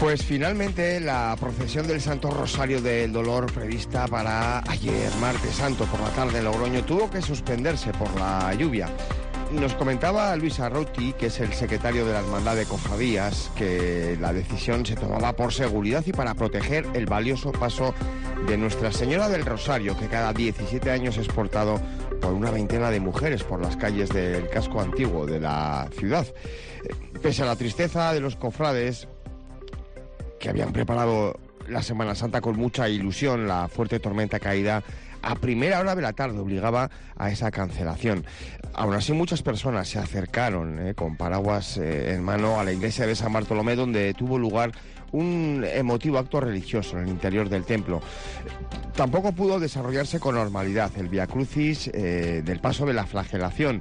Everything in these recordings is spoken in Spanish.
Pues finalmente la procesión del Santo Rosario del Dolor prevista para ayer, martes santo, por la tarde en Logroño, tuvo que suspenderse por la lluvia. Nos comentaba Luis Arrauti, que es el secretario de la Hermandad de Cofradías, que la decisión se tomaba por seguridad y para proteger el valioso paso de Nuestra Señora del Rosario, que cada 17 años es portado por una veintena de mujeres por las calles del casco antiguo de la ciudad. Pese a la tristeza de los cofrades, que habían preparado la Semana Santa con mucha ilusión, la fuerte tormenta caída a primera hora de la tarde obligaba a esa cancelación. Aún así, muchas personas se acercaron con paraguas en mano a la iglesia de San Bartolomé, donde tuvo lugar un emotivo acto religioso en el interior del templo. Tampoco pudo desarrollarse con normalidad el Vía Crucis del paso de la flagelación,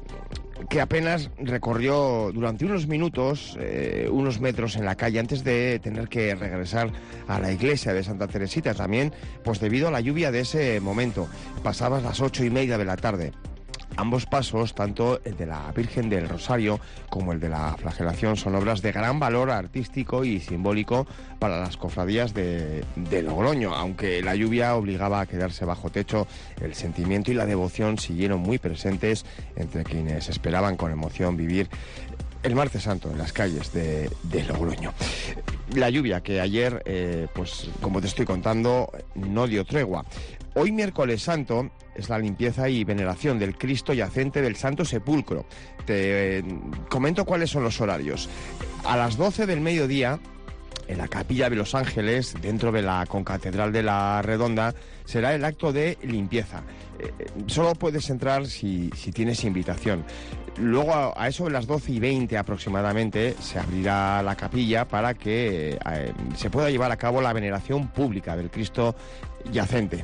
que apenas recorrió durante unos minutos, unos metros en la calle antes de tener que regresar a la iglesia de Santa Teresita, también pues debido a la lluvia de ese momento. Pasadas las 8:30 de la tarde. Ambos pasos, tanto el de la Virgen del Rosario como el de la flagelación, son obras de gran valor artístico y simbólico para las cofradías de Logroño. Aunque la lluvia obligaba a quedarse bajo techo, el sentimiento y la devoción siguieron muy presentes entre quienes esperaban con emoción vivir el martes santo en las calles de Logroño. La lluvia que ayer, pues como te estoy contando, no dio tregua. Hoy, miércoles santo, es la limpieza y veneración del Cristo yacente del Santo Sepulcro. Te comento cuáles son los horarios. A las 12 del mediodía, en la Capilla de los Ángeles, dentro de la Concatedral de la Redonda, será el acto de limpieza. Solo puedes entrar si tienes invitación. Luego, a eso de las 12:20 aproximadamente, se abrirá la capilla para que se pueda llevar a cabo la veneración pública del Cristo yacente.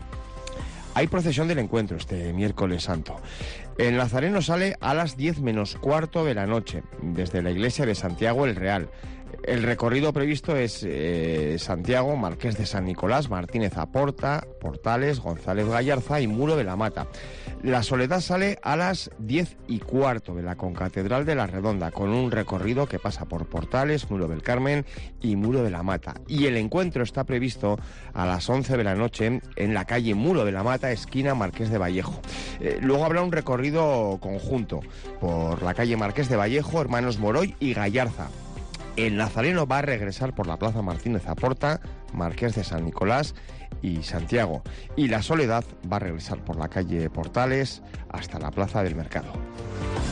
Hay procesión del encuentro este miércoles santo. El Nazareno sale a las 10 menos cuarto de la noche, desde la iglesia de Santiago el Real. El recorrido previsto es Santiago, Marqués de San Nicolás, Martínez Aporta, Portales, González Gallarza y Muro de la Mata. La Soledad sale a las 10:15 de la Concatedral de la Redonda, con un recorrido que pasa por Portales, Muro del Carmen y Muro de la Mata. Y el encuentro está previsto a las 11 de la noche en la calle Muro de la Mata, esquina Marqués de Vallejo. Luego habrá un recorrido conjunto por la calle Marqués de Vallejo, Hermanos Moroy y Gallarza. El Nazareno va a regresar por la Plaza Martínez Aporta, Marqués de San Nicolás y Santiago. Y la Soledad va a regresar por la calle Portales hasta la Plaza del Mercado.